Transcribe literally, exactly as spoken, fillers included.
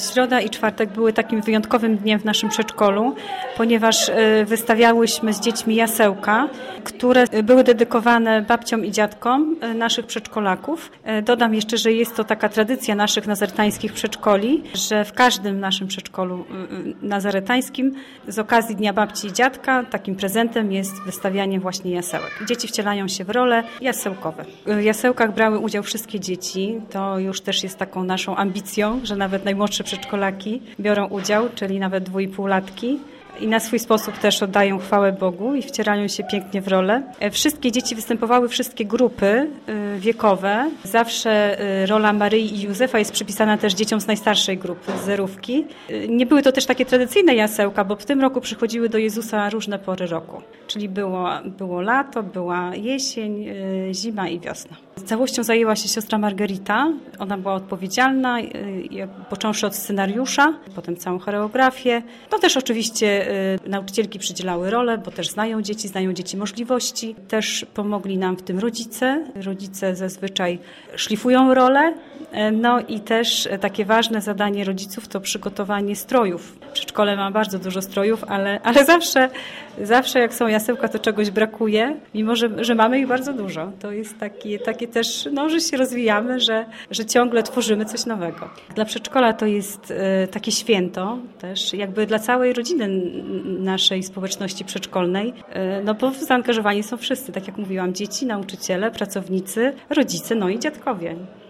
Środa i czwartek były takim wyjątkowym dniem w naszym przedszkolu, ponieważ wystawiałyśmy z dziećmi jasełka, które były dedykowane babciom i dziadkom naszych przedszkolaków. Dodam jeszcze, że jest to taka tradycja naszych nazaretańskich przedszkoli, że w każdym naszym przedszkolu nazaretańskim z okazji Dnia Babci i Dziadka takim prezentem jest wystawianie właśnie jasełek. Dzieci wcielają się w role jasełkowe. W jasełkach brały udział wszystkie dzieci. To już też jest taką naszą ambicją, że nawet najmłodsze przedszkolaki biorą udział, czyli nawet dwuipółlatki. I na swój sposób też oddają chwałę Bogu i wcierają się pięknie w rolę. Wszystkie dzieci występowały, wszystkie grupy wiekowe. Zawsze rola Maryi i Józefa jest przypisana też dzieciom z najstarszej grupy, z zerówki. Nie były to też takie tradycyjne jasełka, bo w tym roku przychodziły do Jezusa różne pory roku. Czyli było, było lato, była jesień, zima i wiosna. Całością zajęła się siostra Margarita. Ona była odpowiedzialna, począwszy od scenariusza, potem całą choreografię. No też oczywiście nauczycielki przydzielały rolę, bo też znają dzieci, znają dzieci możliwości. Też pomogli nam w tym rodzice. Rodzice zazwyczaj szlifują rolę. No i też takie ważne zadanie rodziców to przygotowanie strojów. W przedszkole mam bardzo dużo strojów, ale, ale zawsze, zawsze jak są jasełka, to czegoś brakuje, mimo że, że mamy ich bardzo dużo. To jest takie, takie też, no, że się rozwijamy, że, że ciągle tworzymy coś nowego. Dla przedszkola to jest takie święto też, jakby dla całej rodziny naszej społeczności przedszkolnej, no bo zaangażowani są wszyscy, tak jak mówiłam, dzieci, nauczyciele, pracownicy, rodzice, no i dziadkowie.